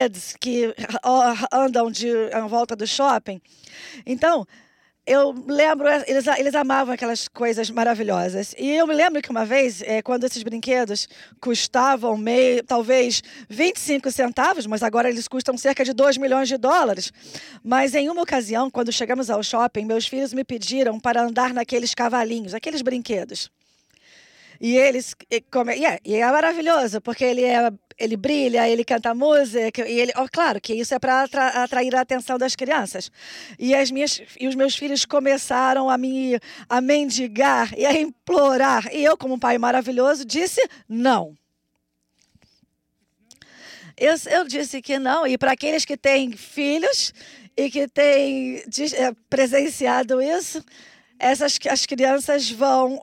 que andam em volta do shopping. Então, eu lembro, eles amavam aquelas coisas maravilhosas. E eu me lembro que uma vez, quando esses brinquedos custavam talvez 25 centavos, mas agora eles custam cerca de 2 milhões de dólares. Mas em uma ocasião, quando chegamos ao shopping, meus filhos me pediram para andar naqueles cavalinhos, aqueles brinquedos. E e é maravilhoso, porque ele brilha, ele canta música, e claro que isso é para atrair a atenção das crianças. E os meus filhos começaram a mendigar e a implorar. E eu, como um pai maravilhoso, disse não. Eu disse que não. E para aqueles que têm filhos e que têm presenciado isso, as crianças vão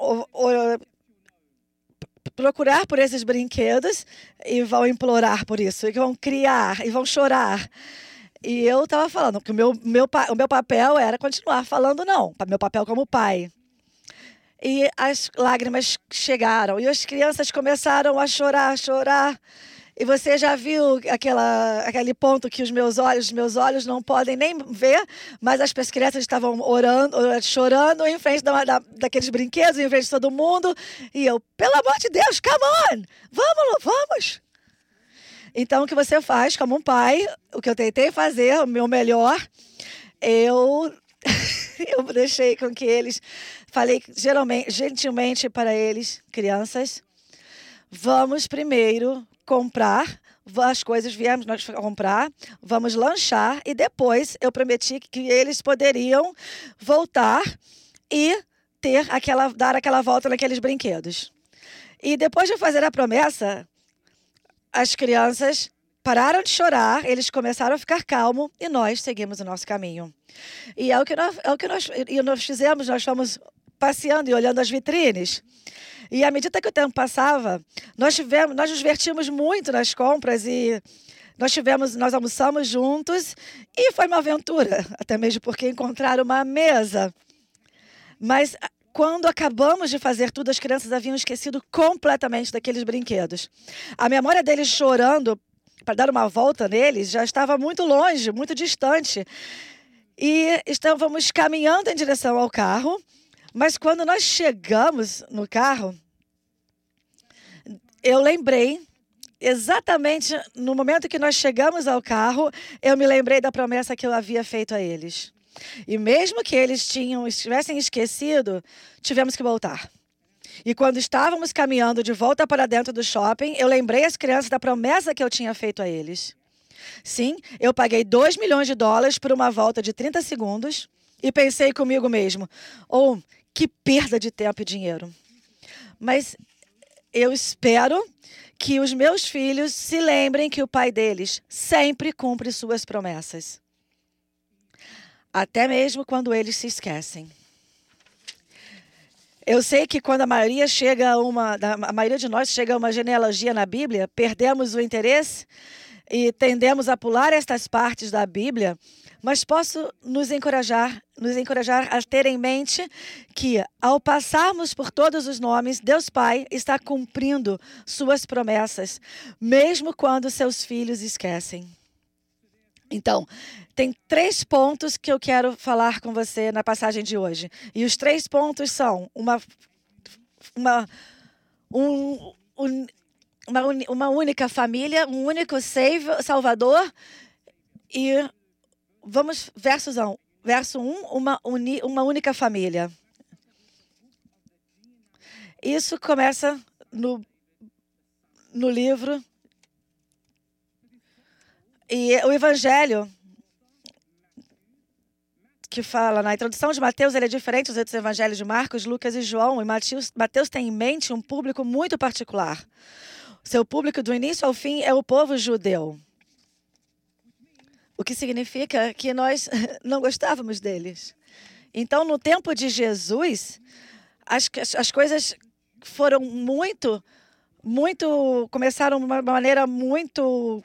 procurar por esses brinquedos e vão implorar por isso, e vão criar, e vão chorar. E eu estava falando que o meu papel era continuar falando não, meu papel como pai. E as lágrimas chegaram, e as crianças começaram a chorar. E você já viu aquele ponto que os meus olhos não podem nem ver, mas as crianças estavam chorando em frente daqueles brinquedos, em frente de todo mundo. E eu, pelo amor de Deus, come on! Vamos! Então, o que você faz como um pai, o que eu tentei fazer, o meu melhor, eu deixei com que eles, falei gentilmente para eles, crianças, vamos primeiro comprar as coisas, viemos nós comprar, vamos lanchar e depois eu prometi que eles poderiam voltar e dar aquela volta naqueles brinquedos. E depois de fazer a promessa, as crianças pararam de chorar, eles começaram a ficar calmos e nós seguimos o nosso caminho. E é o que nós fizemos, nós fomos passeando e olhando as vitrines. E à medida que o tempo passava, nós nos divertimos muito nas compras e nós almoçamos juntos e foi uma aventura, até mesmo porque encontraram uma mesa. Mas quando acabamos de fazer tudo, as crianças haviam esquecido completamente daqueles brinquedos. A memória deles chorando para dar uma volta neles já estava muito longe, muito distante. E estávamos caminhando em direção ao carro. Mas quando nós chegamos no carro, eu lembrei, exatamente no momento que nós chegamos ao carro, eu me lembrei da promessa que eu havia feito a eles. E mesmo que eles tivessem esquecido, tivemos que voltar. E quando estávamos caminhando de volta para dentro do shopping, eu lembrei as crianças da promessa que eu tinha feito a eles. Sim, eu paguei 2 milhões de dólares por uma volta de 30 segundos e pensei comigo mesmo, que perda de tempo e dinheiro. Mas eu espero que os meus filhos se lembrem que o pai deles sempre cumpre suas promessas. Até mesmo quando eles se esquecem. Eu sei que quando a maioria de nós chega a uma genealogia na Bíblia, perdemos o interesse e tendemos a pular estas partes da Bíblia, mas posso nos encorajar a ter em mente que, ao passarmos por todos os nomes, Deus Pai está cumprindo suas promessas, mesmo quando seus filhos esquecem. Então, tem 3 pontos que eu quero falar com você na passagem de hoje. E os 3 pontos são uma única família, um único Salvador e vamos, verso 1, uma única família. Isso começa no livro. E o Evangelho, que fala na introdução de Mateus, ele é diferente dos outros evangelhos de Marcos, Lucas e João. E Mateus tem em mente um público muito particular. Seu público, do início ao fim, é o povo judeu. O que significa que nós não gostávamos deles. Então, no tempo de Jesus, as coisas foram começaram de uma maneira muito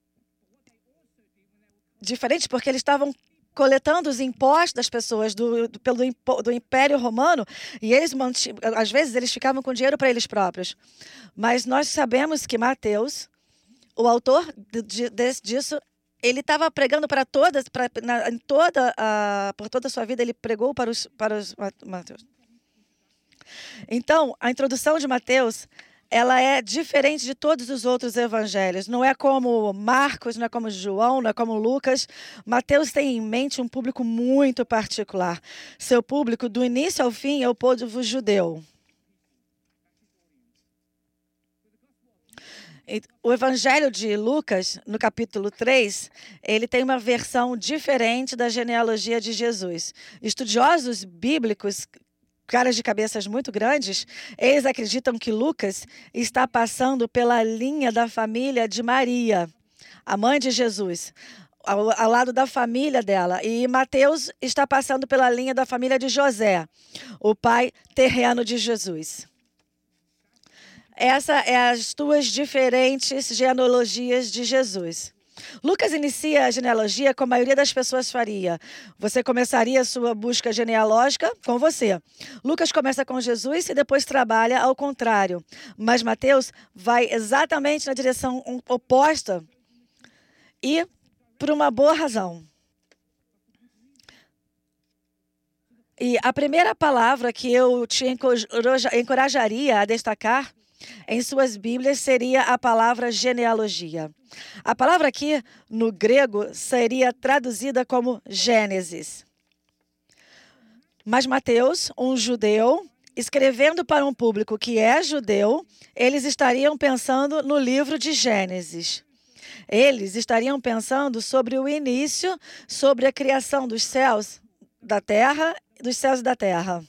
diferente, porque eles estavam coletando os impostos das pessoas do Império Romano e eles às vezes eles ficavam com dinheiro para eles próprios. Mas nós sabemos que Mateus, o autor disso, ele estava pregando para todas, por toda a sua vida, ele pregou para os Mateus. Então, a introdução de Mateus, ela é diferente de todos os outros evangelhos. Não é como Marcos, não é como João, não é como Lucas. Mateus tem em mente um público muito particular. Seu público, do início ao fim, é o povo judeu. O Evangelho de Lucas, no capítulo 3, ele tem uma versão diferente da genealogia de Jesus. Estudiosos bíblicos, caras de cabeças muito grandes, eles acreditam que Lucas está passando pela linha da família de Maria, a mãe de Jesus, ao lado da família dela. E Mateus está passando pela linha da família de José, o pai terreno de Jesus. Essa é as duas diferentes genealogias de Jesus. Lucas inicia a genealogia como a maioria das pessoas faria. Você começaria a sua busca genealógica com você. Lucas começa com Jesus e depois trabalha ao contrário. Mas Mateus vai exatamente na direção oposta e por uma boa razão. E a primeira palavra que eu te encorajaria a destacar em suas Bíblias seria a palavra genealogia. A palavra aqui, no grego, seria traduzida como Gênesis. Mas Mateus, um judeu, escrevendo para um público que é judeu, eles estariam pensando no livro de Gênesis. Eles estariam pensando sobre o início, sobre a criação dos céus, dos céus e da terra.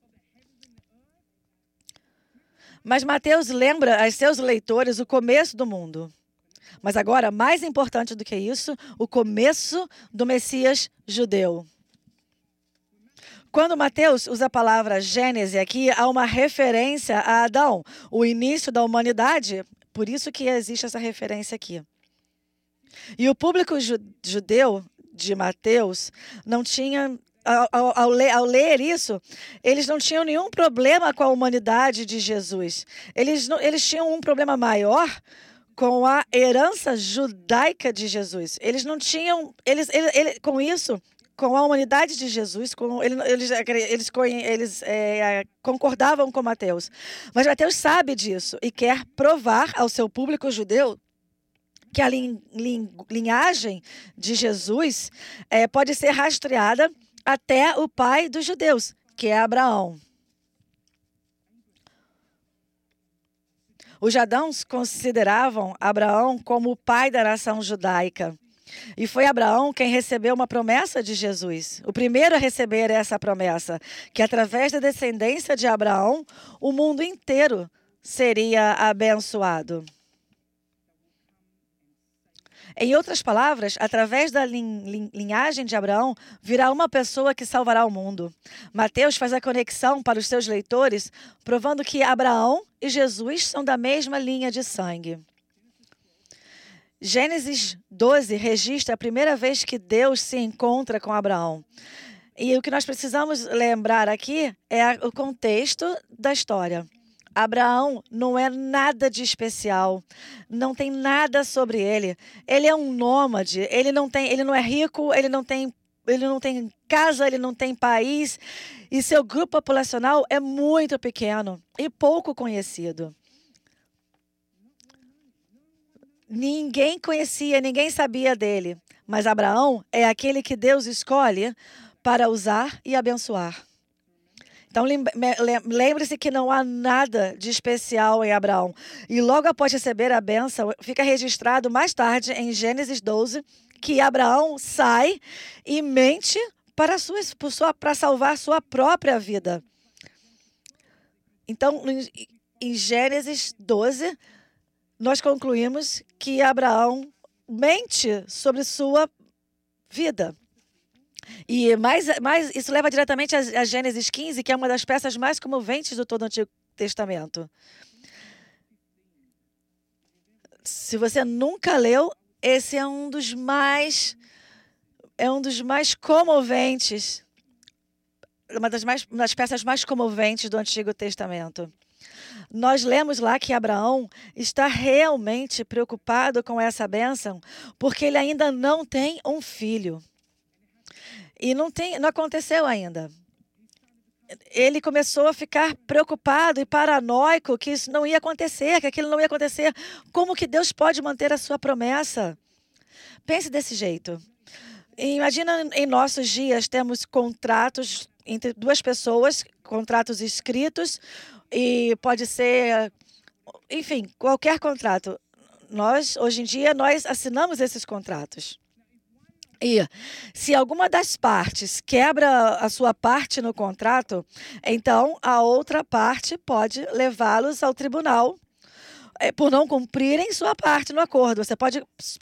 Mas Mateus lembra aos seus leitores o começo do mundo. Mas agora, mais importante do que isso, o começo do Messias judeu. Quando Mateus usa a palavra Gênese aqui, há uma referência a Adão, o início da humanidade, por isso que existe essa referência aqui. E o público judeu de Mateus não tinha... Ao ler isso, eles não tinham nenhum problema com a humanidade de Jesus. Eles tinham um problema maior com a herança judaica de Jesus. Eles não tinham... com isso, com a humanidade de Jesus, eles concordavam com Mateus. Mas Mateus sabe disso e quer provar ao seu público judeu que a linhagem de Jesus pode ser rastreada até o pai dos judeus, que é Abraão. Os judeus consideravam Abraão como o pai da nação judaica. E foi Abraão quem recebeu uma promessa de Jesus. O primeiro a receber essa promessa, que através da descendência de Abraão, o mundo inteiro seria abençoado. Em outras palavras, através da linhagem de Abraão, virá uma pessoa que salvará o mundo. Mateus faz a conexão para os seus leitores, provando que Abraão e Jesus são da mesma linha de sangue. Gênesis 12 registra a primeira vez que Deus se encontra com Abraão. E o que nós precisamos lembrar aqui é o contexto da história. Abraão não é nada de especial, não tem nada sobre ele. Ele é um nômade, ele não é rico, ele não tem casa, ele não tem país, e seu grupo populacional é muito pequeno e pouco conhecido. Ninguém conhecia, ninguém sabia dele, mas Abraão é aquele que Deus escolhe para usar e abençoar. Então, lembre-se que não há nada de especial em Abraão. E logo após receber a bênção, fica registrado mais tarde, em Gênesis 12, que Abraão sai e mente para salvar sua própria vida. Então, em Gênesis 12, nós concluímos que Abraão mente sobre sua vida. E isso leva diretamente a Gênesis 15, que é uma das peças mais comoventes do todo o Antigo Testamento. Se você nunca leu, esse é um dos mais comoventes, uma das peças mais comoventes do Antigo Testamento. nós lemos lá que Abraão está realmente preocupado com essa bênção, porque ele ainda não tem um filho. E não aconteceu ainda. Ele começou a ficar preocupado e paranoico que isso não ia acontecer, que aquilo não ia acontecer. Como que Deus pode manter a sua promessa? Pense desse jeito. Imagina, em nossos dias, temos contratos entre duas pessoas, contratos escritos, e pode ser, enfim, qualquer contrato. Hoje em dia, nós assinamos esses contratos. E se alguma das partes quebra a sua parte no contrato, então a outra parte pode levá-los ao tribunal por não cumprirem sua parte no acordo. Você pode.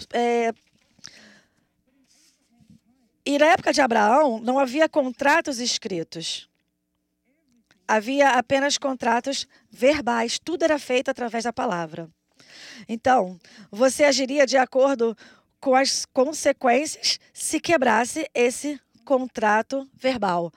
E na época de Abraão, não havia contratos escritos. Havia apenas contratos verbais. Tudo era feito através da palavra. Então, você agiria de acordo com as consequências se quebrasse esse contrato verbal.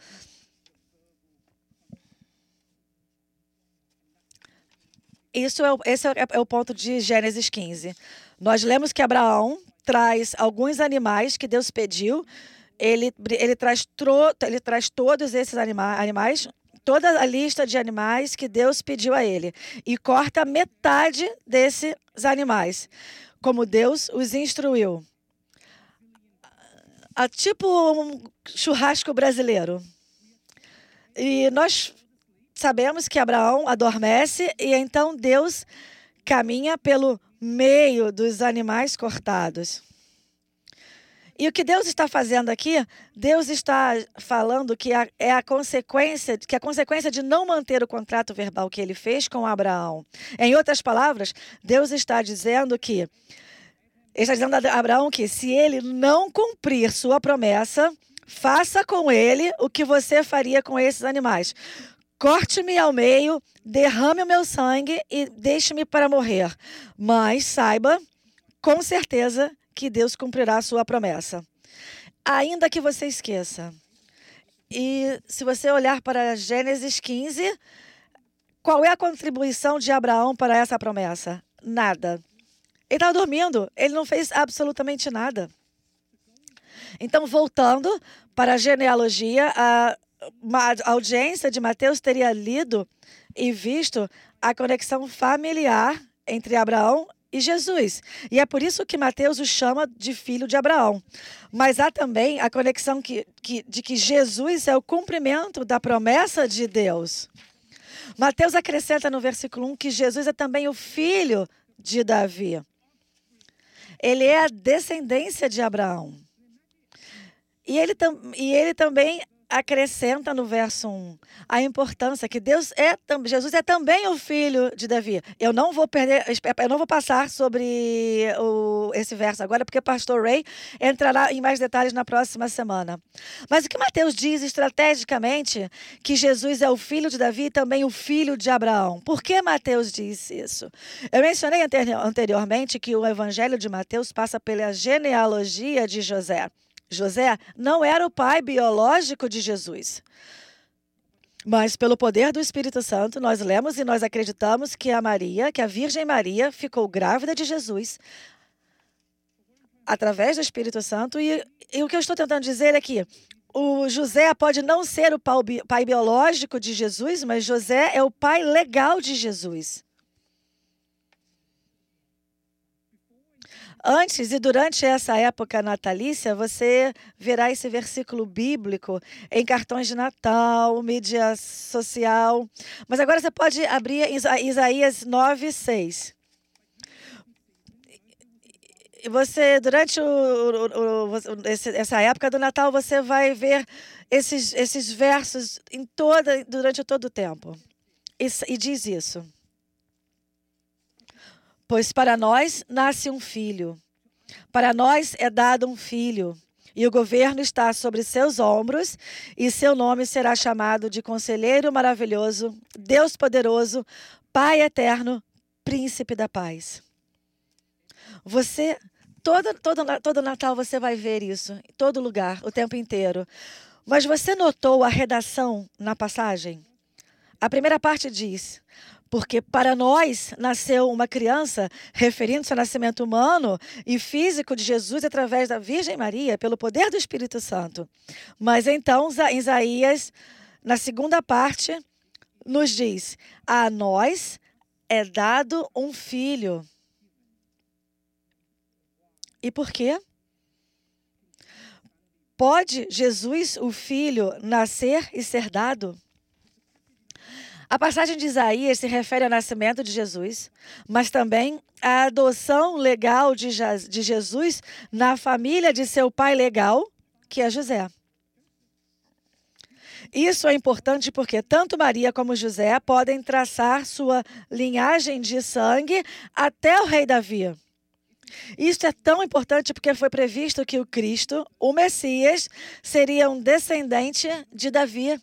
Esse é o ponto de Gênesis 15. Nós lemos que Abraão traz alguns animais que Deus pediu. Ele traz todos esses animais, toda a lista de animais que Deus pediu a ele, e corta metade desses animais, como Deus os instruiu. Tipo um churrasco brasileiro. E nós sabemos que Abraão adormece e então Deus caminha pelo meio dos animais cortados. E o que Deus está fazendo aqui? Deus está falando que a consequência de não manter o contrato verbal que ele fez com Abraão. Em outras palavras, Deus está dizendo que ele está dizendo a Abraão que se ele não cumprir sua promessa, faça com ele o que você faria com esses animais. Corte-me ao meio, derrame o meu sangue e deixe-me para morrer. Mas saiba, com certeza, que Deus cumprirá a sua promessa. Ainda que você esqueça. E se você olhar para Gênesis 15, qual é a contribuição de Abraão para essa promessa? Nada. Ele estava dormindo, ele não fez absolutamente nada. Então, voltando para a genealogia, uma audiência de Mateus teria lido e visto a conexão familiar entre Abraão e Jesus. E é por isso que Mateus o chama de filho de Abraão. Mas há também a conexão de que Jesus é o cumprimento da promessa de Deus. Mateus acrescenta no versículo 1 que Jesus é também o filho de Davi. Ele é a descendência de Abraão. E ele também acrescenta no verso 1 a importância que Jesus é também o filho de Davi. Eu não vou passar sobre esse verso agora, porque o pastor Ray entrará em mais detalhes na próxima semana. Mas o que Mateus diz estrategicamente que Jesus é o filho de Davi e também o filho de Abraão? Por que Mateus diz isso? Eu mencionei anteriormente que o evangelho de Mateus passa pela genealogia de José. José não era o pai biológico de Jesus. Mas pelo poder do Espírito Santo, nós lemos e nós acreditamos que a Virgem Maria ficou grávida de Jesus através do Espírito Santo. E o que eu estou tentando dizer é que o José pode não ser o pai biológico de Jesus, mas José é o pai legal de Jesus. Antes e durante essa época natalícia, você verá esse versículo bíblico em cartões de Natal, mídia social. Mas agora você pode abrir Isaías 9:6. Você, durante essa época do Natal, você vai ver esses versos durante todo o tempo. E diz isso. Pois para nós nasce um filho, para nós é dado um filho, e o governo está sobre seus ombros, e seu nome será chamado de Conselheiro Maravilhoso, Deus Poderoso, Pai Eterno, Príncipe da Paz. Todo Natal você vai ver isso, em todo lugar, o tempo inteiro. Mas você notou a redação na passagem? A primeira parte diz: Porque para nós nasceu uma criança, referindo-se ao nascimento humano e físico de Jesus através da Virgem Maria, pelo poder do Espírito Santo. Mas então, em Isaías, na segunda parte, nos diz: a nós é dado um filho. E por quê? Pode Jesus, o Filho, nascer e ser dado? A passagem de Isaías se refere ao nascimento de Jesus, mas também à adoção legal de Jesus na família de seu pai legal, que é José. Isso é importante porque tanto Maria como José podem traçar sua linhagem de sangue até o rei Davi. Isso é tão importante porque foi previsto que o Cristo, o Messias, seria um descendente de Davi.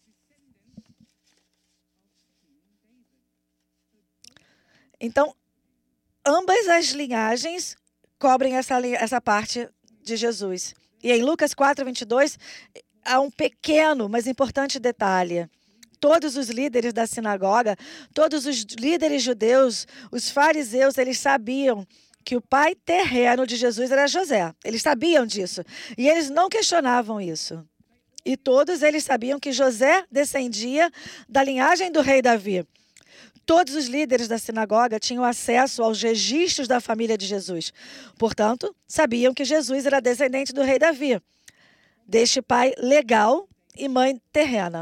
Então, ambas as linhagens cobrem essa parte de Jesus. E em Lucas 4:22, há um pequeno, mas importante detalhe. Todos os líderes da sinagoga, todos os líderes judeus, os fariseus, eles sabiam que o pai terreno de Jesus era José. Eles sabiam disso. E eles não questionavam isso. E todos eles sabiam que José descendia da linhagem do rei Davi. Todos os líderes da sinagoga tinham acesso aos registros da família de Jesus. Portanto, sabiam que Jesus era descendente do rei Davi, deste pai legal e mãe terrena.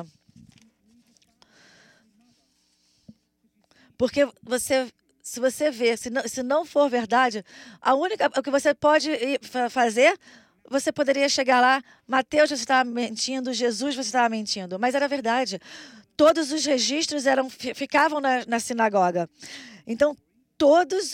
Porque se você vê, se não for verdade, o que você pode fazer, você poderia chegar lá, Mateus, você estava mentindo, Jesus, você estava mentindo. Mas era verdade. Todos os registros ficavam na sinagoga. Então, todos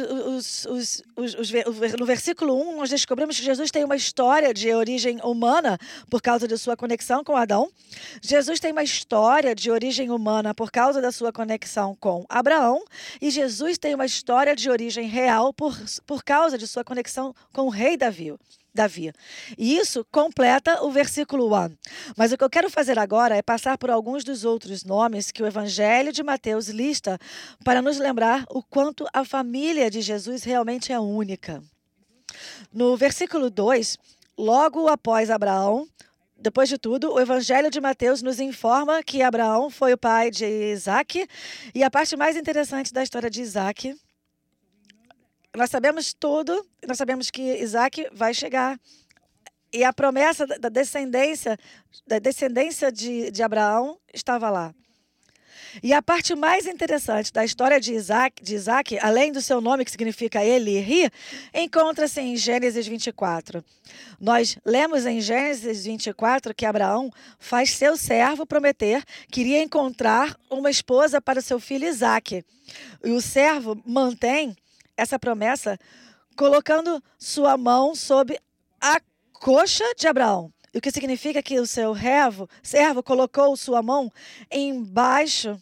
no versículo 1, nós descobrimos que Jesus tem uma história de origem humana por causa de sua conexão com Adão. Jesus tem uma história de origem humana por causa da sua conexão com Abraão. E Jesus tem uma história de origem real por causa de sua conexão com o rei Davi. E isso completa o versículo 1. Mas o que eu quero fazer agora é passar por alguns dos outros nomes que o Evangelho de Mateus lista para nos lembrar o quanto a família de Jesus realmente é única. No versículo 2, logo após Abraão, depois de tudo, o Evangelho de Mateus nos informa que Abraão foi o pai de Isaac. E a parte mais interessante da história de Isaac, nós sabemos que Isaac vai chegar. E a promessa da descendência de Abraão estava lá. E a parte mais interessante da história de Isaac, além do seu nome, que significa ele ri, encontra-se em Gênesis 24. Nós lemos em Gênesis 24 que Abraão faz seu servo prometer que iria encontrar uma esposa para o seu filho Isaac. E o servo mantém essa promessa colocando sua mão sobre a coxa de Abraão. O que significa que o seu servo colocou sua mão embaixo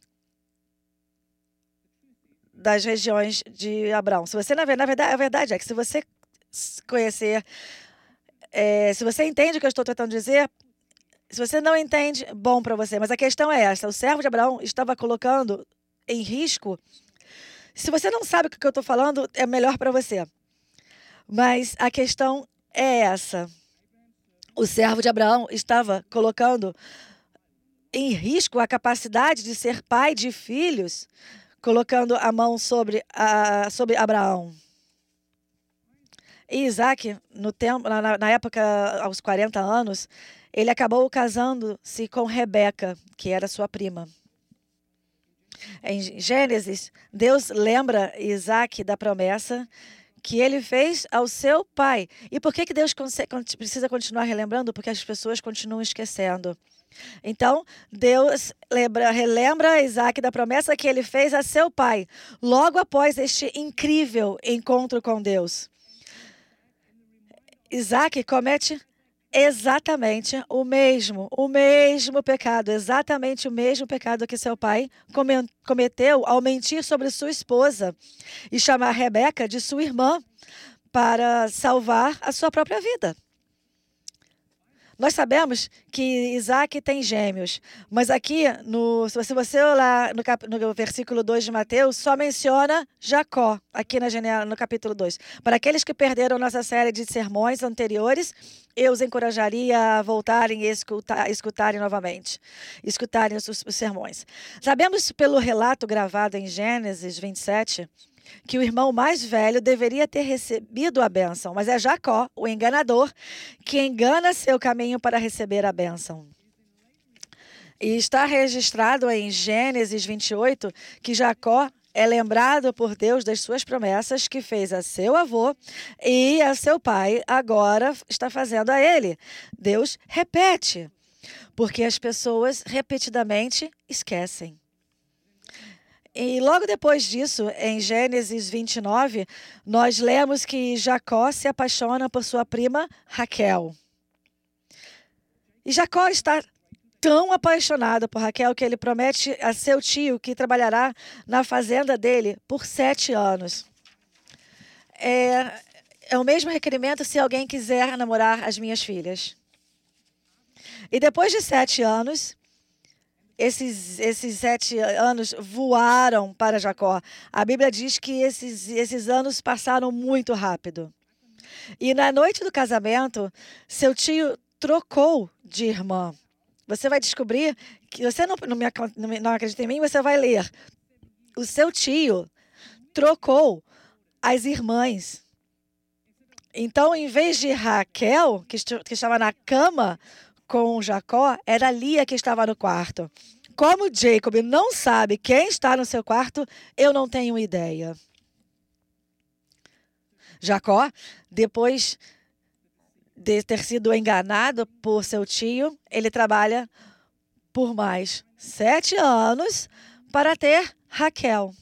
das regiões de Abraão. Se você, na verdade, a verdade é que se você conhecer, se você entende o que eu estou tentando dizer, se você não entende, bom para você. Mas a questão é essa: o servo de Abraão estava colocando em risco. Se você não sabe o que eu estou falando, é melhor para você. Mas a questão é essa. O servo de Abraão estava colocando em risco a capacidade de ser pai de filhos, colocando a mão sobre Abraão. E Isaac, na época, aos 40 anos, ele acabou casando-se com Rebeca, que era sua prima. Em Gênesis, Deus lembra Isaac da promessa que ele fez ao seu pai. E por que Deus precisa continuar relembrando? Porque as pessoas continuam esquecendo. Então, Deus relembra Isaac da promessa que ele fez a seu pai, logo após este incrível encontro com Deus. Isaac comete exatamente o mesmo pecado, exatamente o mesmo pecado que seu pai cometeu ao mentir sobre sua esposa e chamar Rebeca de sua irmã para salvar a sua própria vida. Nós sabemos que Isaac tem gêmeos, mas aqui, se você olhar no versículo 2 de Mateus, só menciona Jacó, aqui no capítulo 2. Para aqueles que perderam nossa série de sermões anteriores, eu os encorajaria a voltarem e escutarem novamente, escutarem os sermões. Sabemos pelo relato gravado em Gênesis 27, que o irmão mais velho deveria ter recebido a bênção, mas é Jacó, o enganador, que engana seu caminho para receber a bênção. E está registrado em Gênesis 28 que Jacó é lembrado por Deus das suas promessas que fez a seu avô e a seu pai, agora está fazendo a ele. Deus repete, porque as pessoas repetidamente esquecem. E logo depois disso, em Gênesis 29, nós lemos que Jacó se apaixona por sua prima Raquel. E Jacó está tão apaixonado por Raquel que ele promete a seu tio que trabalhará na fazenda dele por 7 anos. É o mesmo requerimento se alguém quiser namorar as minhas filhas. E depois de 7 anos... Esses 7 anos voaram para Jacó. A Bíblia diz que esses anos passaram muito rápido. E na noite do casamento, seu tio trocou de irmã. Você vai descobrir que você não acredita em mim, você vai ler. O seu tio trocou as irmãs. Então, em vez de Raquel, que estava na cama com Jacó, era Lia que estava no quarto. Como Jacob não sabe quem está no seu quarto, eu não tenho ideia. Jacó, depois de ter sido enganado por seu tio, ele trabalha por mais 7 anos para ter Raquel,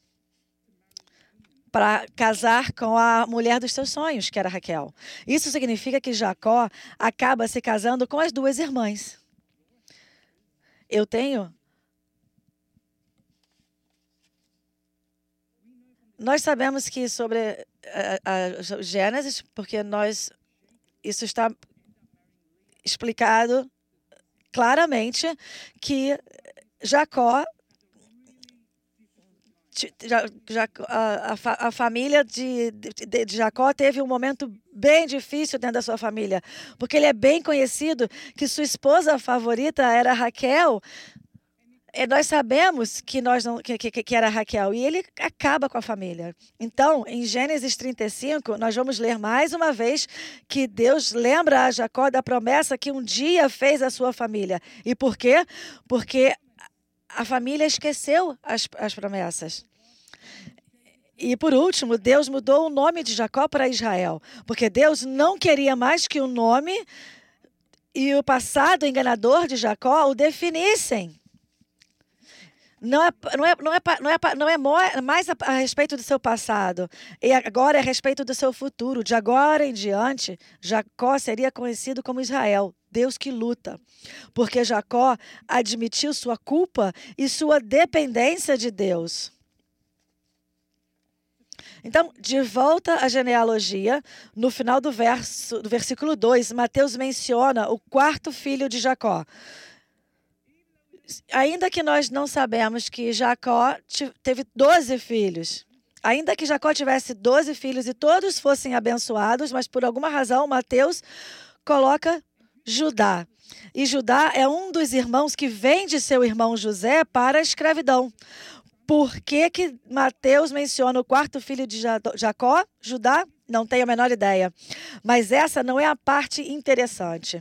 para casar com a mulher dos seus sonhos, que era Raquel. Isso significa que Jacó acaba se casando com as 2 irmãs. Nós sabemos que sobre a Gênesis, porque isso está explicado claramente que Jacó, a família de Jacó teve um momento bem difícil dentro da sua família, porque ele é bem conhecido que sua esposa favorita era Raquel. E nós sabemos que era Raquel, e ele acaba com a família. Então, em Gênesis 35, nós vamos ler mais uma vez que Deus lembra a Jacó da promessa que um dia fez à sua família. E por quê? Porque a família esqueceu as promessas. E por último, Deus mudou o nome de Jacó para Israel, porque Deus não queria mais que o nome e o passado enganador de Jacó o definissem. Não é mais a respeito do seu passado, e agora é a respeito do seu futuro. De agora em diante, Jacó seria conhecido como Israel, Deus que luta, porque Jacó admitiu sua culpa e sua dependência de Deus. Então, de volta à genealogia, no final do versículo 2, Mateus menciona o 4º filho de Jacó. Ainda que nós não sabemos que Jacó teve 12 filhos, ainda que Jacó tivesse 12 filhos e todos fossem abençoados, mas por alguma razão Mateus coloca Judá. E Judá é um dos irmãos que vende seu irmão José para a escravidão. Por que Mateus menciona o 4º filho de Jacó, Judá? Não tenho a menor ideia. Mas essa não é a parte interessante.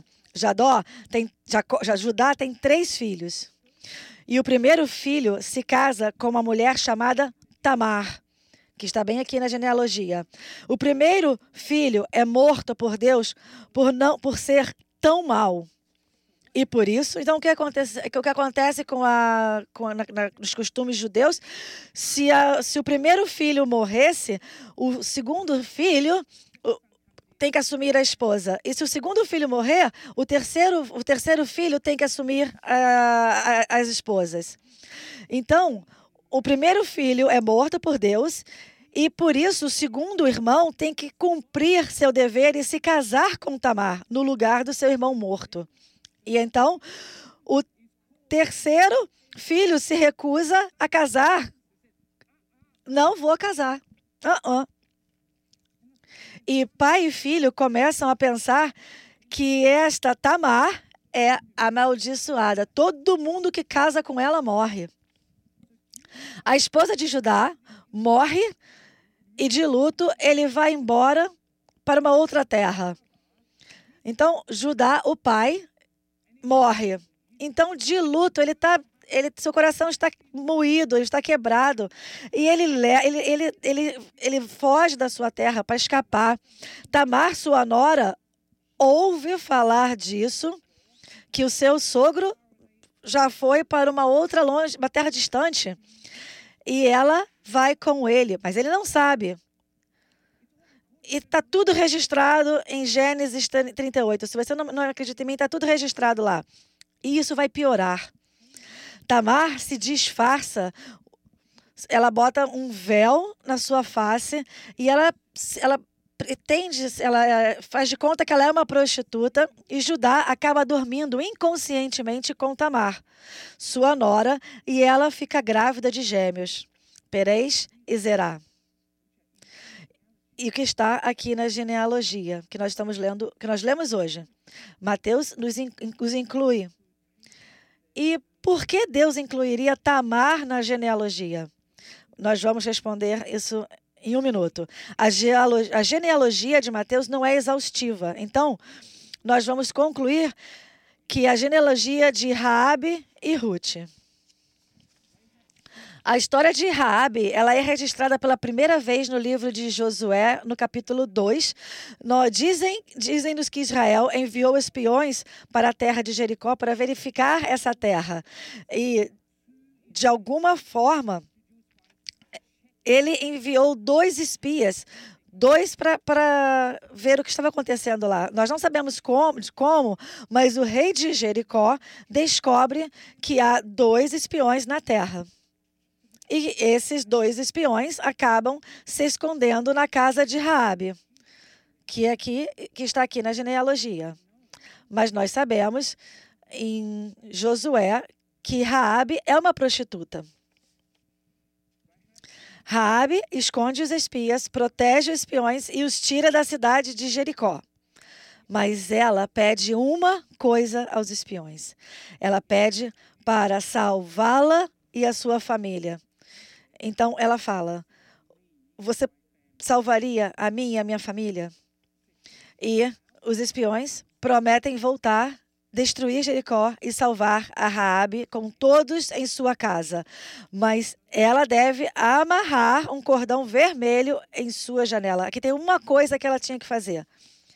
Judá tem 3 filhos. E o primeiro filho se casa com uma mulher chamada Tamar, que está bem aqui na genealogia. O primeiro filho é morto por Deus por ser tão mau. E por isso, então, o que acontece nos costumes judeus? Se o primeiro filho morresse, o segundo filho tem que assumir a esposa. E se o segundo filho morrer, o terceiro filho tem que assumir as esposas. Então, o primeiro filho é morto por Deus E por isso o segundo irmão tem que cumprir seu dever e se casar com Tamar, no lugar do seu irmão morto. E então o terceiro filho se recusa a casar. Não vou casar. E pai e filho começam a pensar que esta Tamar é amaldiçoada. Todo mundo que casa com ela morre. A esposa de Judá morre e de luto ele vai embora para uma outra terra. Então Judá, o pai, morre. Então de luto seu coração está moído, ele está quebrado. E ele foge da sua terra para escapar. Tamar, sua nora, ouve falar disso, que o seu sogro já foi para uma terra distante. E ela vai com ele, mas ele não sabe. E está tudo registrado em Gênesis 38. Se você não acredita em mim, está tudo registrado lá. E isso vai piorar. Tamar se disfarça, ela bota um véu na sua face e ela faz de conta que ela é uma prostituta e Judá acaba dormindo inconscientemente com Tamar, sua nora, e ela fica grávida de gêmeos, Perez e Zerá. E o que está aqui na genealogia, que nós estamos lendo, que nós lemos hoje. Mateus os inclui. E por que Deus incluiria Tamar na genealogia? Nós vamos responder isso em um minuto. A genealogia de Mateus não é exaustiva. Então, nós vamos concluir que a genealogia de Raabe e Ruth. A história de Raabe, ela é registrada pela primeira vez no livro de Josué, no capítulo 2. Dizem-nos que Israel enviou espiões para a terra de Jericó para verificar essa terra. E, de alguma forma, ele enviou 2 espias, 2 para ver o que estava acontecendo lá. Nós não sabemos como, mas o rei de Jericó descobre que há 2 espiões na terra. E esses 2 espiões acabam se escondendo na casa de Raabe, que está aqui na genealogia. Mas nós sabemos em Josué que Raabe é uma prostituta. Raabe esconde os espias, protege os espiões e os tira da cidade de Jericó. Mas ela pede uma coisa aos espiões. Ela pede para salvá-la e a sua família. Então ela fala: você salvaria a mim e a minha família? E os espiões prometem voltar, destruir Jericó e salvar a Raabe com todos em sua casa. Mas ela deve amarrar um cordão vermelho em sua janela. Aqui tem uma coisa que ela tinha que fazer.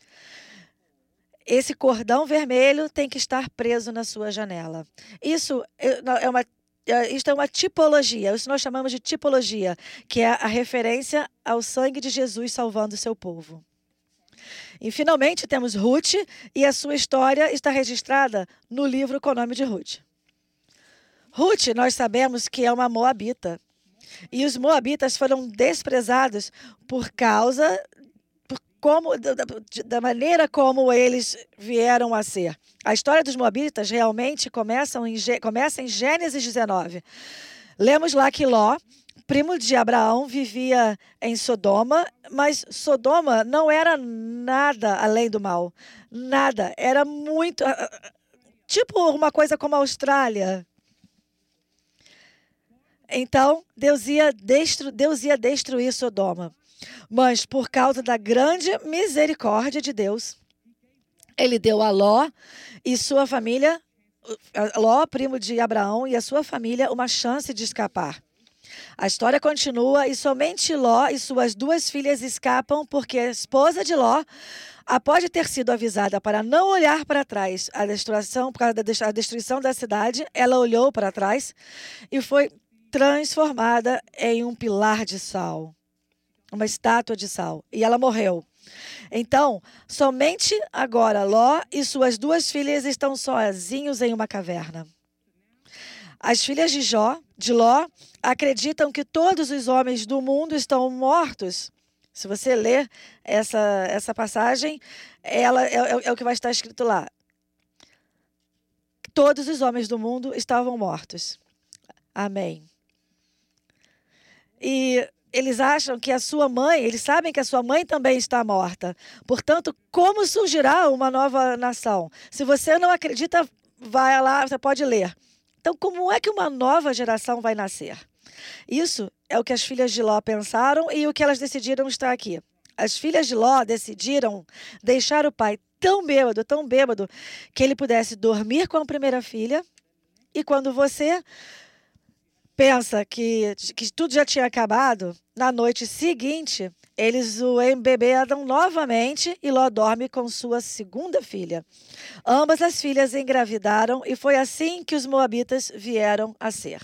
Esse cordão vermelho tem que estar preso na sua janela. Isto é uma tipologia, isso nós chamamos de tipologia, que é a referência ao sangue de Jesus salvando o seu povo. E, finalmente, temos Ruth, e a sua história está registrada no livro com o nome de Ruth. Ruth, nós sabemos que é uma moabita. E os moabitas foram desprezados por causa da maneira como eles vieram a ser. A história dos moabitas realmente começa em Gênesis 19. Lemos lá que Ló, primo de Abraão, vivia em Sodoma, mas Sodoma não era nada além do mal. Nada. Era muito... tipo uma coisa como a Austrália. Então, Deus ia destruir Sodoma. Mas, por causa da grande misericórdia de Deus, ele deu a Ló e sua família, Ló, primo de Abraão, e a sua família, uma chance de escapar. A história continua e somente Ló e suas 2 filhas escapam porque a esposa de Ló, após ter sido avisada para não olhar para trás por causa da destruição da cidade, ela olhou para trás e foi transformada em um pilar de sal. Uma estátua de sal. E ela morreu. Então, somente agora Ló e suas 2 filhas estão sozinhos em uma caverna. As filhas de Ló, acreditam que todos os homens do mundo estão mortos. Se você ler essa passagem, é o que vai estar escrito lá. Todos os homens do mundo estavam mortos. Amém. E eles acham que a sua mãe, eles sabem que a sua mãe também está morta. Portanto, como surgirá uma nova nação? Se você não acredita, vai lá, você pode ler. Então, como é que uma nova geração vai nascer? Isso é o que as filhas de Ló pensaram e o que elas decidiram estar aqui. As filhas de Ló decidiram deixar o pai tão bêbado, que ele pudesse dormir com a primeira filha. E quando você pensa que tudo já tinha acabado, na noite seguinte, eles o embebedam novamente e Ló dorme com sua segunda filha. Ambas as filhas engravidaram e foi assim que os moabitas vieram a ser.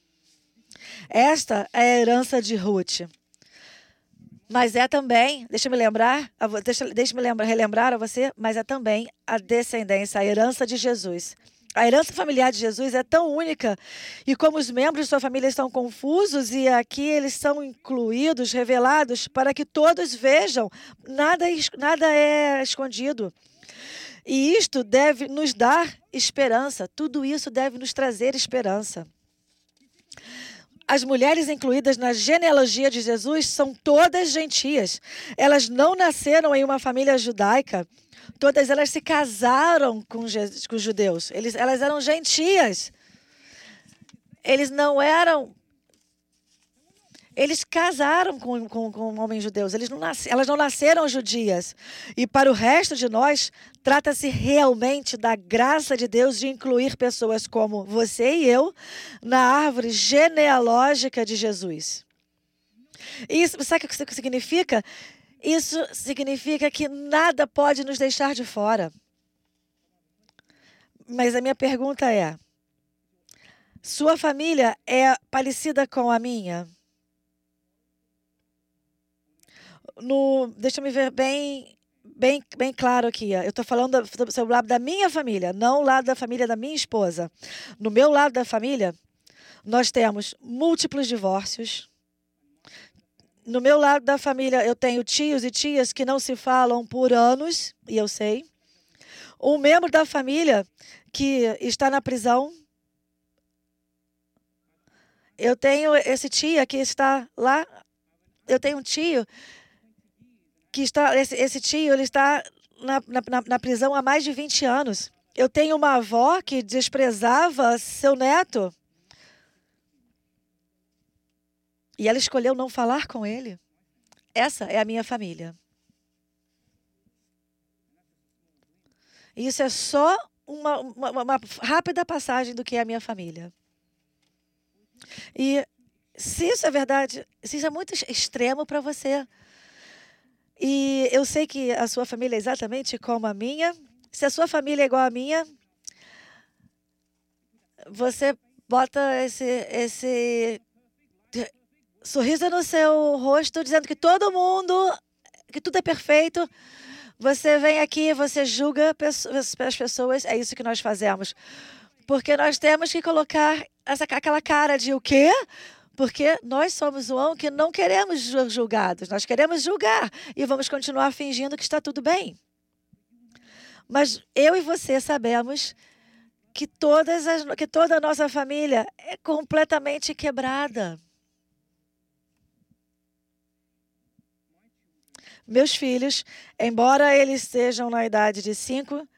Esta é a herança de Ruth. Mas é também, deixa-me relembrar a você, mas é também a descendência, a herança de Jesus. A herança familiar de Jesus é tão única e como os membros de sua família estão confusos e aqui eles são incluídos, revelados, para que todos vejam, nada é escondido. E isto deve nos dar esperança, tudo isso deve nos trazer esperança. As mulheres incluídas na genealogia de Jesus são todas gentias. Elas não nasceram em uma família judaica. Todas elas se casaram com os judeus. Elas eram gentias. Eles não eram... Eles casaram com homens judeus. Elas não nasceram judias. E para o resto de nós, trata-se realmente da graça de Deus de incluir pessoas como você e eu na árvore genealógica de Jesus. E sabe o que isso significa? Isso significa que nada pode nos deixar de fora. Mas a minha pergunta é: sua família é parecida com a minha? Deixa eu me ver bem claro aqui. Eu estou falando sobre o lado da minha família, não o lado da família da minha esposa. No meu lado da família, nós temos múltiplos divórcios. No meu lado da família, eu tenho tios e tias que não se falam por anos, e eu sei. Um membro da família que está na prisão. Eu tenho esse tio que está lá. Eu tenho um tio que está, esse tio, ele está na prisão há mais de 20 anos. Eu tenho uma avó que desprezava seu neto. E ela escolheu não falar com ele. Essa é a minha família. E isso é só uma rápida passagem do que é a minha família. E se isso é verdade, se isso é muito extremo para você, e eu sei que a sua família é exatamente como a minha. Se a sua família é igual à minha, você bota esse sorriso no seu rosto, dizendo que todo mundo, que tudo é perfeito. Você vem aqui, você julga as pessoas. É isso que nós fazemos. Porque nós temos que colocar aquela cara de o quê? Porque nós somos um que não queremos ser julgados, nós queremos julgar e vamos continuar fingindo que está tudo bem. Mas eu e você sabemos que toda a nossa família é completamente quebrada. Meus filhos, embora eles estejam na idade de 5,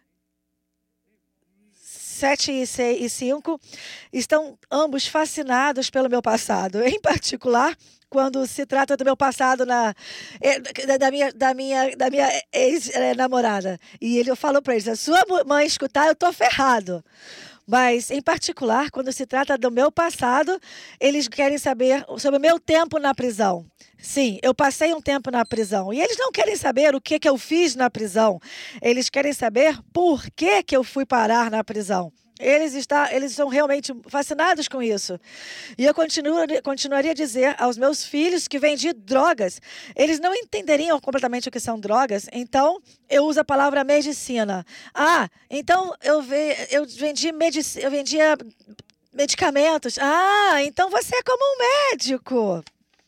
7 e 5, estão ambos fascinados pelo meu passado. Em particular, quando se trata do meu passado da minha ex-namorada. E eu falo para eles, se a sua mãe escutar, eu estou ferrado. Mas, em particular, quando se trata do meu passado, eles querem saber sobre o meu tempo na prisão. Sim, eu passei um tempo na prisão. E eles não querem saber o que eu fiz na prisão. Eles querem saber por que eu fui parar na prisão. Eles são realmente fascinados com isso. E eu continuaria a dizer aos meus filhos que vendi drogas. Eles não entenderiam completamente o que são drogas, então eu uso a palavra medicina. Então eu vendia medicamentos. Ah, então você é como um médico.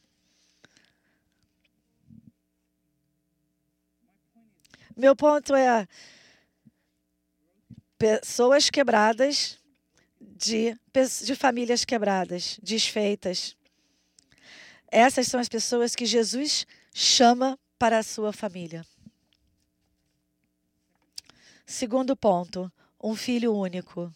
Meu ponto é pessoas quebradas de famílias quebradas, desfeitas. Essas são as pessoas que Jesus chama para a sua família. Segundo ponto, um filho único.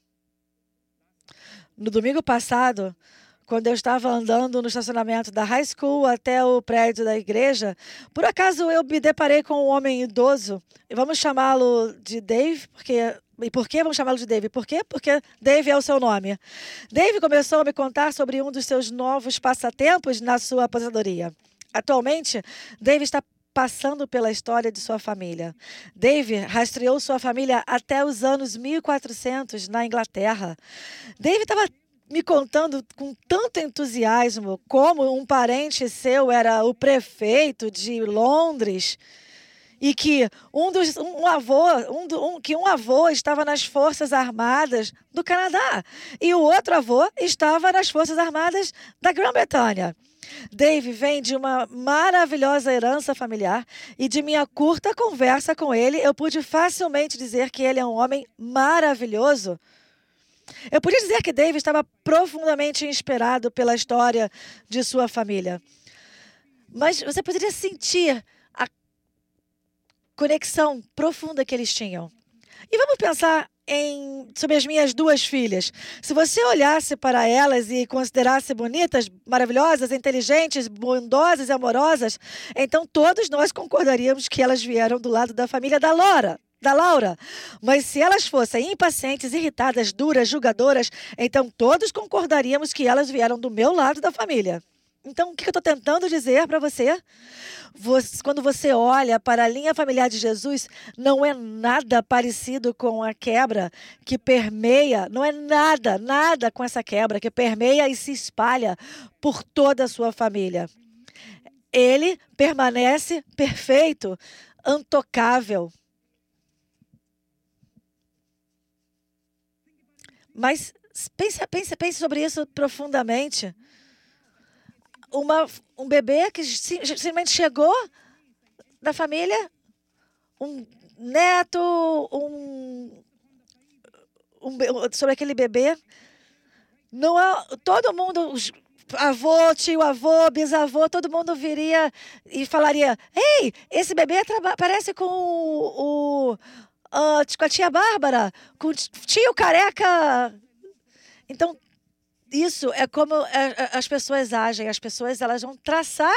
No domingo passado, quando eu estava andando no estacionamento da high school até o prédio da igreja, por acaso eu me deparei com um homem idoso. E vamos chamá-lo de Dave, e por que vamos chamá-lo de Dave? Por quê? Porque Dave é o seu nome. Dave começou a me contar sobre um dos seus novos passatempos na sua aposentadoria. Atualmente, Dave está passando pela história de sua família. Dave rastreou sua família até os anos 1400 na Inglaterra. Dave estava me contando com tanto entusiasmo como um parente seu era o prefeito de Londres e que um avô estava nas Forças Armadas do Canadá e o outro avô estava nas Forças Armadas da Grã-Bretanha. Dave vem de uma maravilhosa herança familiar e de minha curta conversa com ele, eu pude facilmente dizer que ele é um homem maravilhoso. Eu podia dizer que Dave estava profundamente inspirado pela história de sua família. Mas você poderia sentir a conexão profunda que eles tinham. E vamos pensar sobre as minhas duas filhas. Se você olhasse para elas e considerasse bonitas, maravilhosas, inteligentes, bondosas e amorosas, então todos nós concordaríamos que elas vieram do lado da família da Laura. Mas se elas fossem impacientes, irritadas, duras, julgadoras, então todos concordaríamos que elas vieram do meu lado da família. Então, o que eu estou tentando dizer para você? Quando você olha para a linha familiar de Jesus, não é nada parecido com a quebra que permeia, não é nada com essa quebra que permeia e se espalha por toda a sua família. Ele permanece perfeito, intocável. Mas pense sobre isso profundamente. Um bebê que simplesmente chegou da família, um neto, sobre aquele bebê. Não é, todo mundo, avô, tio-avô, bisavô, todo mundo viria e falaria: ei, esse bebê parece com com a tia Bárbara, com o tio careca. Então, isso é como as pessoas agem. As pessoas elas vão traçar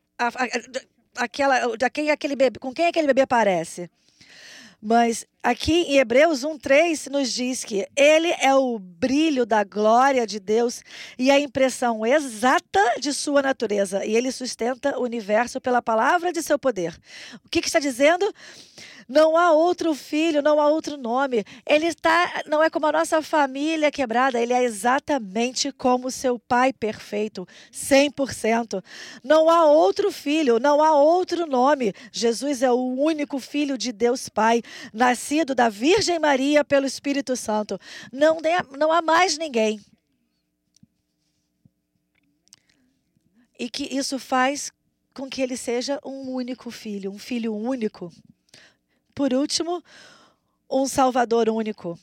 com quem aquele bebê parece. Mas aqui em Hebreus 1:3 nos diz que ele é o brilho da glória de Deus e a impressão exata de sua natureza. E ele sustenta o universo pela palavra de seu poder. O que está dizendo? Não há outro filho, não há outro nome. Não é como a nossa família quebrada, ele é exatamente como seu pai perfeito, 100%. Não há outro filho, não há outro nome. Jesus é o único filho de Deus Pai, nascido da Virgem Maria pelo Espírito Santo. Não há mais ninguém. E que isso faz com que ele seja um único filho, um filho único. Por último, um Salvador único.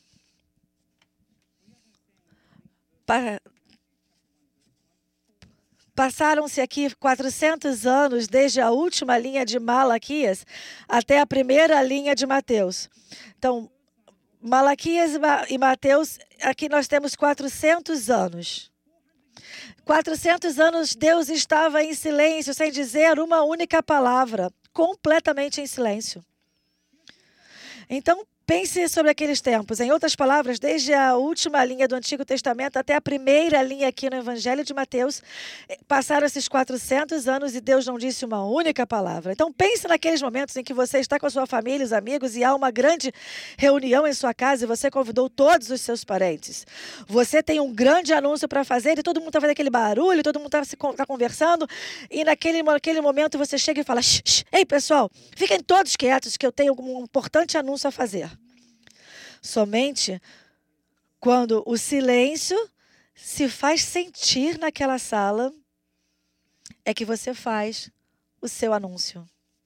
Passaram-se aqui 400 anos desde a última linha de Malaquias até a primeira linha de Mateus. Então, Malaquias e Mateus, aqui nós temos 400 anos. 400 anos Deus estava em silêncio, sem dizer uma única palavra, completamente em silêncio. Então, pense sobre aqueles tempos. Em outras palavras, desde a última linha do Antigo Testamento até a primeira linha aqui no Evangelho de Mateus, passaram esses 400 anos e Deus não disse uma única palavra. Então, pense naqueles momentos em que você está com a sua família, os amigos, e há uma grande reunião em sua casa e você convidou todos os seus parentes. Você tem um grande anúncio para fazer e todo mundo está fazendo aquele barulho, todo mundo está conversando, e naquele momento você chega e fala: shh, shh, ei, pessoal, fiquem todos quietos que eu tenho um importante anúncio a fazer. Somente quando o silêncio se faz sentir naquela sala, é que você faz o seu anúncio.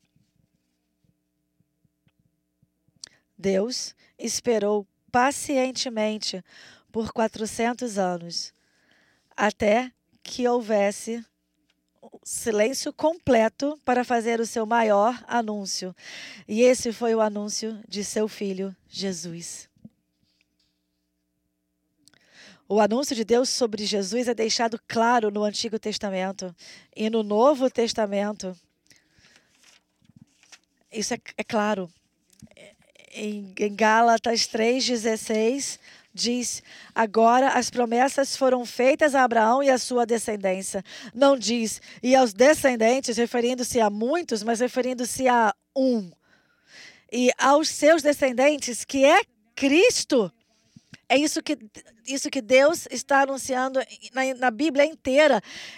Deus esperou pacientemente por 400 anos, até que houvesse silêncio completo para fazer o seu maior anúncio. E esse foi o anúncio de seu filho, Jesus. O anúncio de Deus sobre Jesus é deixado claro no Antigo Testamento e no Novo Testamento. Isso é claro. Em Gálatas 3,16, diz: agora as promessas foram feitas a Abraão e à sua descendência. Não diz, e aos descendentes, referindo-se a muitos, mas referindo-se a um. E aos seus descendentes, que é Cristo. É isso que Deus está anunciando na Bíblia inteira.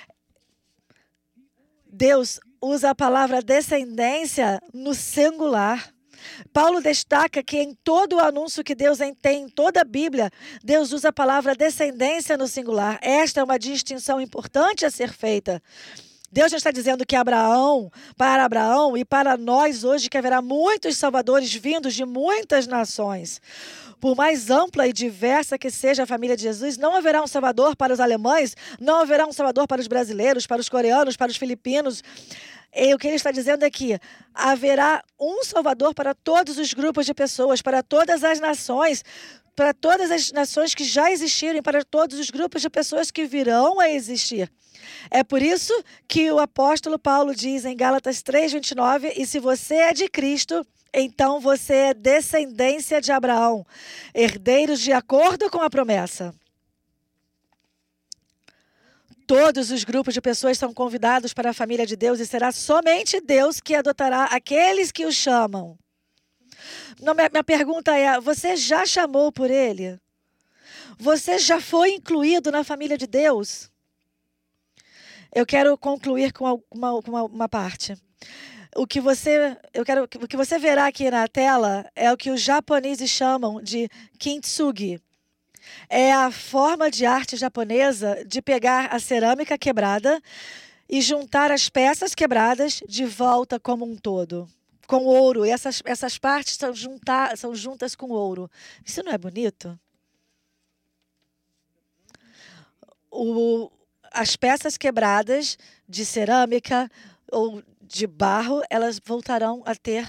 Deus usa a palavra descendência no singular. Paulo destaca que em todo o anúncio que Deus tem em toda a Bíblia, Deus usa a palavra descendência no singular. Esta é uma distinção importante a ser feita. Deus já está dizendo que para Abraão e para nós hoje, que haverá muitos salvadores vindos de muitas nações. Por mais ampla e diversa que seja a família de Jesus, não haverá um salvador para os alemães, não haverá um salvador para os brasileiros, para os coreanos, para os filipinos. E o que ele está dizendo é que haverá um salvador para todos os grupos de pessoas, para todas as nações que já existiram e para todos os grupos de pessoas que virão a existir. É por isso que o apóstolo Paulo diz em Gálatas 3:29, e se você é de Cristo, então você é descendência de Abraão, herdeiros de acordo com a promessa. Todos os grupos de pessoas são convidados para a família de Deus e será somente Deus que adotará aqueles que o chamam. Minha pergunta é, você já chamou por ele? Você já foi incluído na família de Deus? Eu quero concluir com uma parte. O que você verá aqui na tela é o que os japoneses chamam de kintsugi. É a forma de arte japonesa de pegar a cerâmica quebrada e juntar as peças quebradas de volta como um todo, com ouro. E essas partes são juntas com ouro. Isso não é bonito? As peças quebradas de cerâmica ou de barro, elas voltarão a ter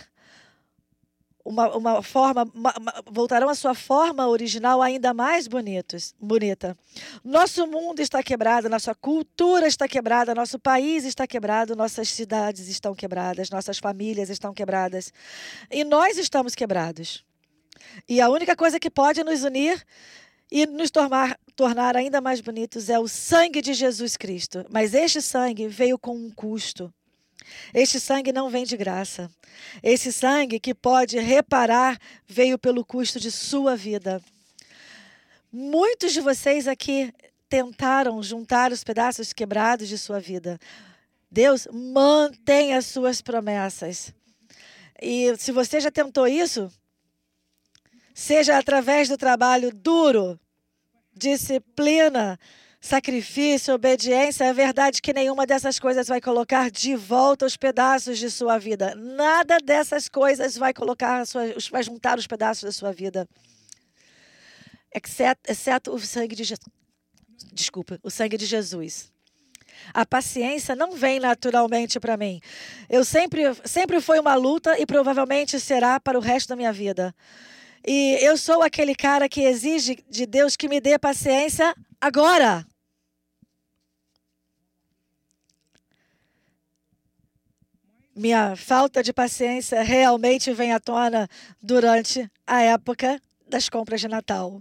voltarão à sua forma original ainda mais bonita. Nosso mundo está quebrado, nossa cultura está quebrada, nosso país está quebrado, nossas cidades estão quebradas, nossas famílias estão quebradas. E nós estamos quebrados. E a única coisa que pode nos unir e nos tornar ainda mais bonitos é o sangue de Jesus Cristo. Mas este sangue veio com um custo. Este sangue não vem de graça. Esse sangue que pode reparar veio pelo custo de sua vida. Muitos de vocês aqui tentaram juntar os pedaços quebrados de sua vida. Deus mantém as suas promessas. E se você já tentou isso, seja através do trabalho duro, disciplina, sacrifício, obediência, é verdade que nenhuma dessas coisas vai colocar de volta os pedaços de sua vida. Nada dessas coisas vai vai juntar os pedaços da sua vida. Exceto o sangue de Jesus. Desculpa, o sangue de Jesus. A paciência não vem naturalmente para mim. Eu sempre foi uma luta e provavelmente será para o resto da minha vida. E eu sou aquele cara que exige de Deus que me dê paciência agora. Minha falta de paciência realmente vem à tona durante a época das compras de Natal.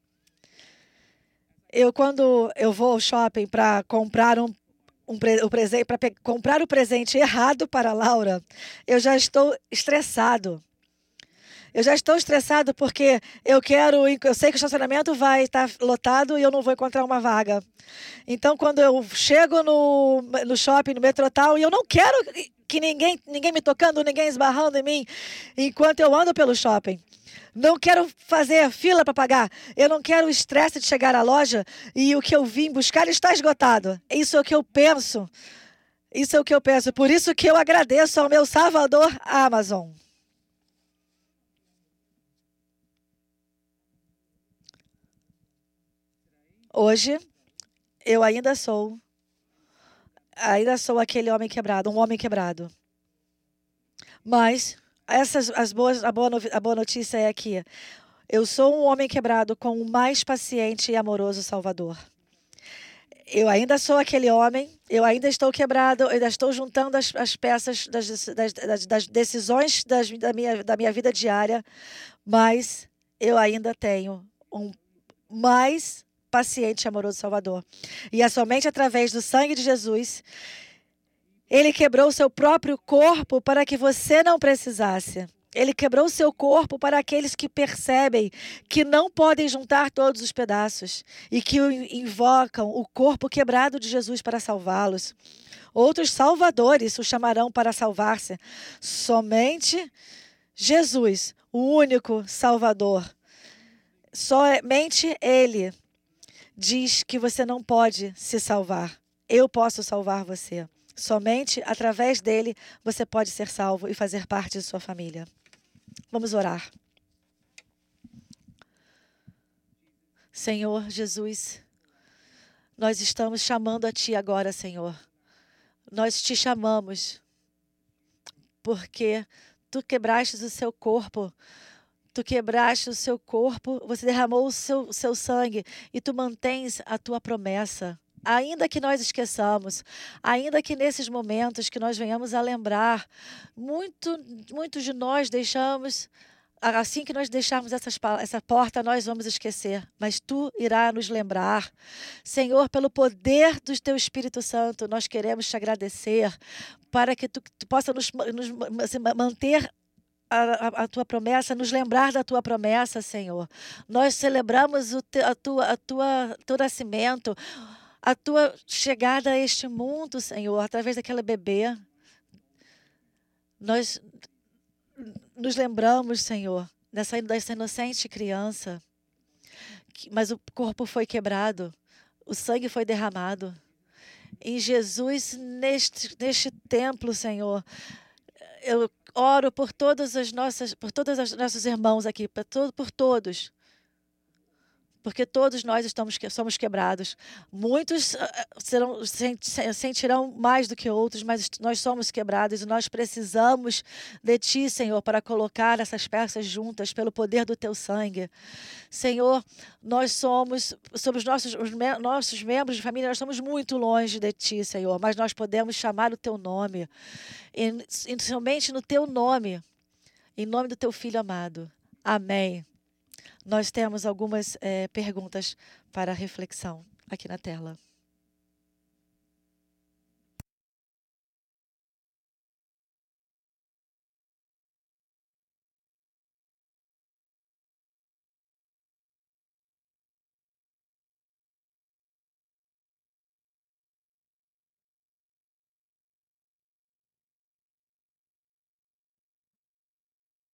Quando eu vou ao shopping para comprar comprar o presente errado para a Laura, eu já estou estressado. Eu já estou estressado porque eu sei que o estacionamento vai estar lotado e eu não vou encontrar uma vaga. Então, quando eu chego no shopping, no metrô tal, e eu não quero que ninguém me tocando, ninguém esbarrando em mim enquanto eu ando pelo shopping. Não quero fazer fila para pagar. Eu não quero o estresse de chegar à loja e o que eu vim buscar está esgotado. Isso é o que eu penso. Isso é o que eu penso. Por isso que eu agradeço ao meu Salvador Amazon. Hoje, eu ainda sou aquele homem quebrado, um homem quebrado. Mas a boa notícia é que eu sou um homem quebrado com o mais paciente e amoroso Salvador. Eu ainda sou aquele homem, eu ainda estou quebrado, eu ainda estou juntando as peças das decisões da minha vida diária, mas eu ainda tenho um mais paciente e amoroso Salvador. E é somente através do sangue de Jesus, ele quebrou o seu próprio corpo para que você não precisasse. Ele quebrou o seu corpo para aqueles que percebem que não podem juntar todos os pedaços e que invocam o corpo quebrado de Jesus para salvá-los. Outros salvadores o chamarão para salvar-se. Somente Jesus, o único Salvador. Somente Ele diz que você não pode se salvar. Eu posso salvar você. Somente através dele você pode ser salvo e fazer parte de sua família. Vamos orar. Senhor Jesus, nós estamos chamando a Ti agora, Senhor. Nós Te chamamos porque Tu quebraste o seu corpo. Tu quebraste o seu corpo, você derramou o seu sangue e Tu mantens a Tua promessa. Ainda que nós esqueçamos, ainda que nesses momentos que nós venhamos a lembrar, muitos de nós deixamos, assim que nós deixarmos essa porta, nós vamos esquecer, mas Tu irá nos lembrar. Senhor, pelo poder do Teu Espírito Santo, nós queremos Te agradecer para que Tu possa nos manter a Tua promessa, nos lembrar da Tua promessa, Senhor. Nós celebramos teu nascimento, a Tua chegada a este mundo, Senhor, através daquela bebê. Nós nos lembramos, Senhor, dessa inocente criança, mas o corpo foi quebrado, o sangue foi derramado. Em Jesus, neste templo, Senhor, eu oro por todos os nossos irmãos aqui, por todos. Porque todos nós somos quebrados. Muitos sentirão mais do que outros, mas nós somos quebrados e nós precisamos de Ti, Senhor, para colocar essas peças juntas pelo poder do Teu sangue. Senhor, nós sobre os nossos membros de família, nós estamos muito longe de Ti, Senhor, mas nós podemos chamar o Teu nome. E somente no Teu nome, em nome do Teu Filho amado. Amém. Nós temos algumas perguntas para reflexão aqui na tela.